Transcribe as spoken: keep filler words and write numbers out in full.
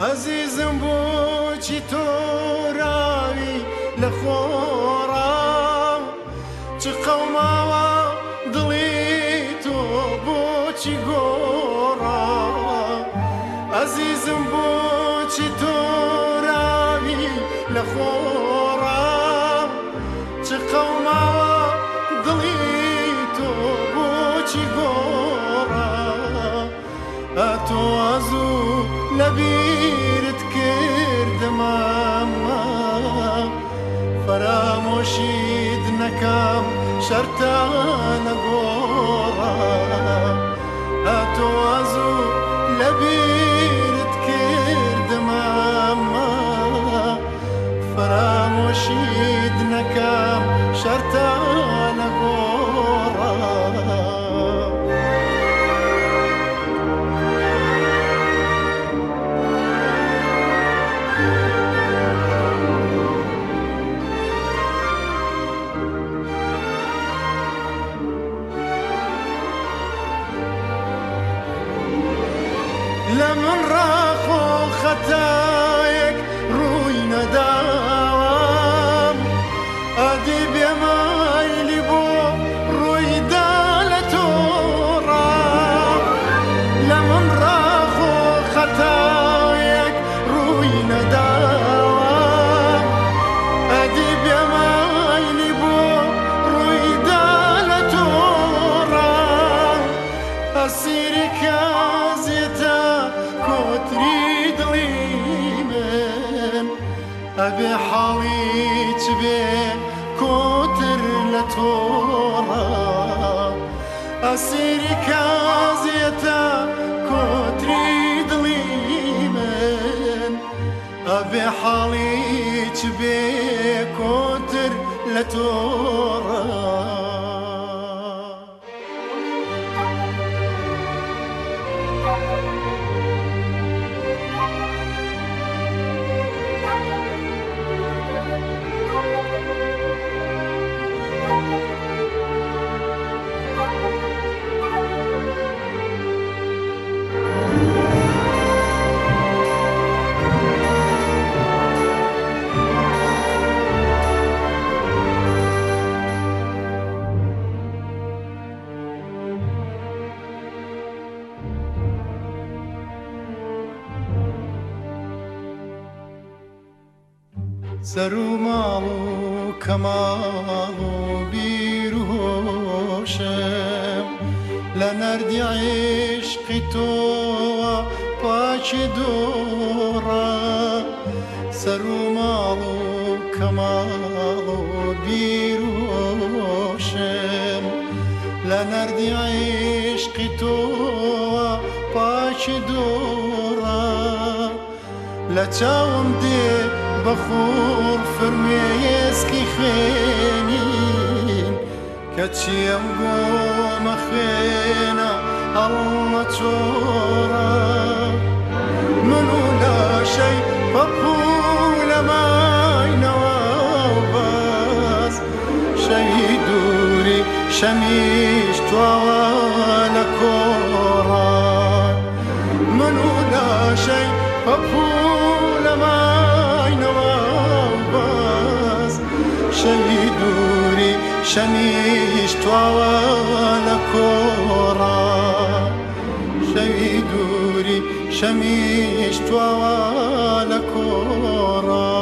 عزیزم بۆچی تۆراوی لە خۆڕام چ قەوماوە دڵی تۆ بۆچی گۆڕا عزیزم بۆچی تۆراوی لە خۆڕام چ قەوماوە دڵی تۆ بۆچی گۆڕا ئەتۆ ئەزوو لەبیرت کردمەمە فەرامۆشیت نەکەم شەرتە نەگۆڕا ئەتۆ ئەزوو لەبیرت کردمەمە فەرامۆشیت نەکەم شەرتە نەگۆڕا لمن راخۆ خەتایەک ڕووی نەداوام ئەدی بێمایلی بۆ ڕوویدا لە تۆڕام لمن راخۆ خەتایەک ڕووی نەداوام ئەدی بێمایلی بۆ ڕوویدا لە تۆڕام ئەسیری کازێتە کۆتری دڵی من ئەبێ حاڵیت بێ کۆتر لە تۆڕە ئەسیری کازێتە کۆتری دڵی من ئەبێ حاڵیت بێ کۆتر لە تۆڕە سەر و ماڵ و کەماڵ و بیر و هۆشم لە نەردی عیشقی تۆوە پاچی دۆڕە سەر و ماڵ و کەماڵ و بیر و هۆشم لە نەردی عیشقی تۆوە پاچی دۆڕە لە چاوم دێ بەخۆر فرمێسکی خوێنین کەچی ئەم گۆمە خوێنە هەڵمە چۆڕە من و لاشەی پەپوو لە ماینەوە بەس شەوی دووری شەمیش تواوە لە کۆڕە من و لاشەی پەپوو لە شەوی دووری شەمیش تواوە لە کۆڕە شەوی دووری شەمیش تواوە لە کۆڕە